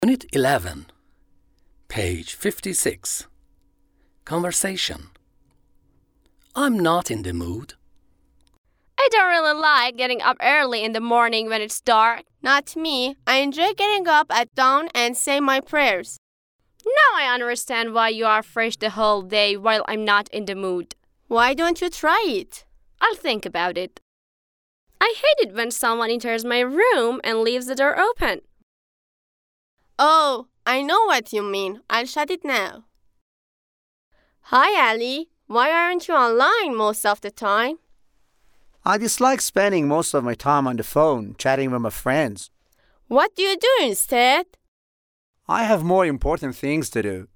Unit 11, page 56. Conversation. I'm not in the mood. I don't really like getting up early in the morning when it's dark. Not me. I enjoy getting up at dawn and say my prayers. Now I understand why you are fresh the whole day while I'm not in the mood. Why don't you try it? I'll think about it. I hate it when someone enters my room and leaves the door open. Oh, I know what you mean. I'll shut it now. Hi, Ali. Why aren't you online most of the time? I dislike spending most of my time on the phone, chatting with my friends. What do you do instead? I have more important things to do.